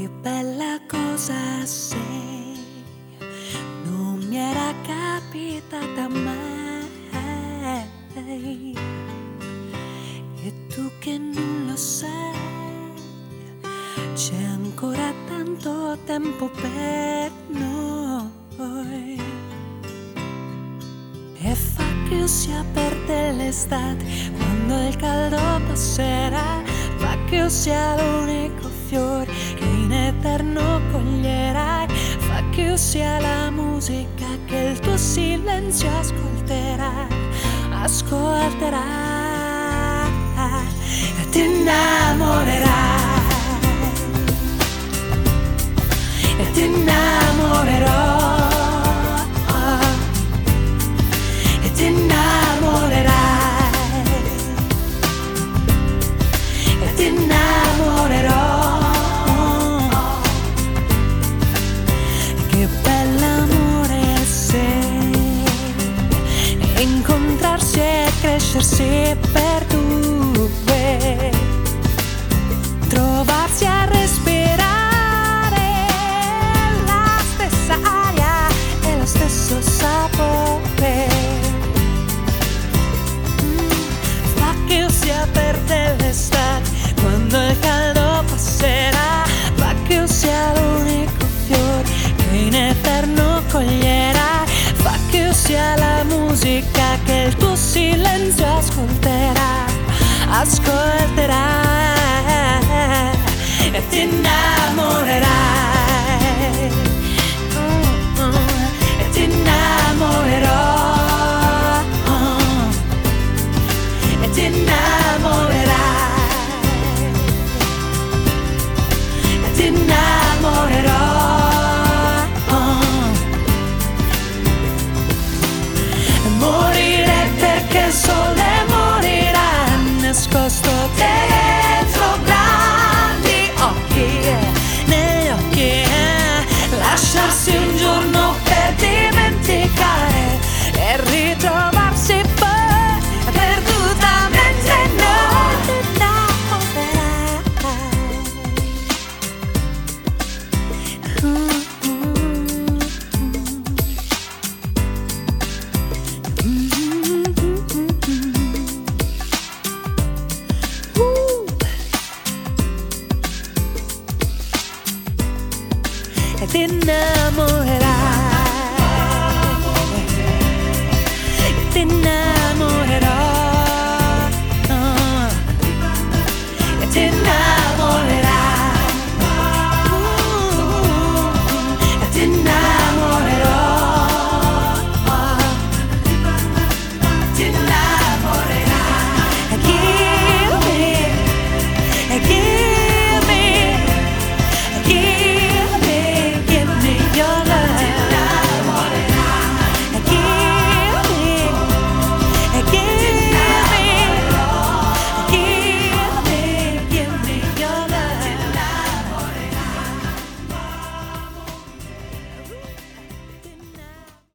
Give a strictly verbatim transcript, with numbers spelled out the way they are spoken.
Che bella cosa sei, non mi era capitata mai. E tu che non lo sai, c'è ancora tanto tempo per noi. E fa che sia per te l'estate, quando il caldo passerà. Fa che sia l'unico fiore che in eterno coglierai. Fa che sia la musica che il tuo silenzio ascolterà. Ascolterai e ti innamorerai. E ti innamorerò. E ti innamorerai. E ti innamorerò. Che bell'amore sei, incontrarsi e crescersi per due, trovarsi a respirare la stessa aria e lo stesso sapore. Mm, fa che sia per te l'estate, quando il caldo passerà. Fa che sia l'unico fiore che in eterno coglierai. Fa che sia la musica che il tuo silenzio ascolterà. Ascolterai e ti innamorerai. Mm, mm, e ti innamorerò. Mm, e ti innamorerai. E ti innamorerò. Morire perché il sole morirà nascosto dentro grandi occhi, negli occhi. Lasciarsi un giorno per dimenticare e ritrovarsi poi perdutamente non ti innamorerai. E ti innamorerai.